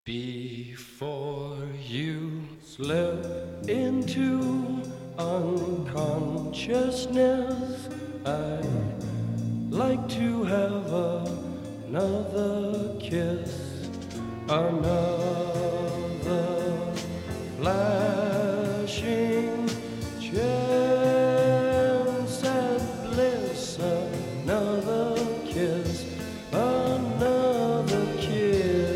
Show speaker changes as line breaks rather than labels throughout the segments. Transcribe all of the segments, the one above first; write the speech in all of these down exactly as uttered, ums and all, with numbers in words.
Before you slip into unconsciousness, I'd like to have another kiss, another flashing chance at bliss, another kiss, another kiss.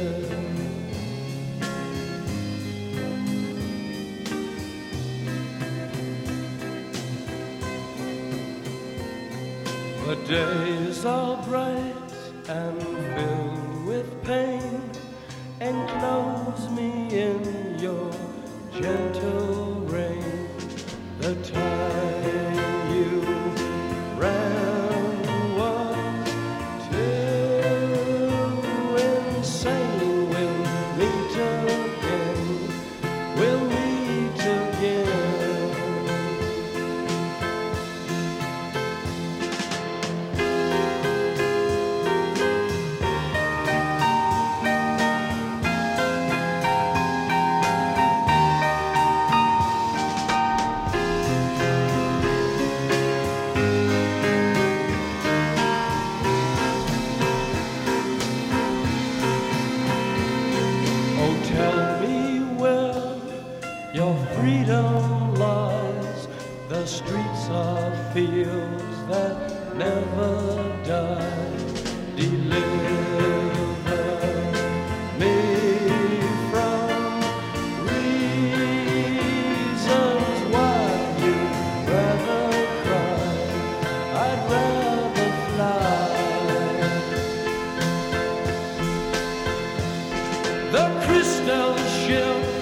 The days are bright and filled with pain. Enclose me in your gentle rain. The time you ran was too insane. We'll meet again. We'll meet again. Oh, tell me where your freedom lies. The streets are fields that never die. Deliver me from reasons why you'd rather cry. I'd rather fly. The crystal ship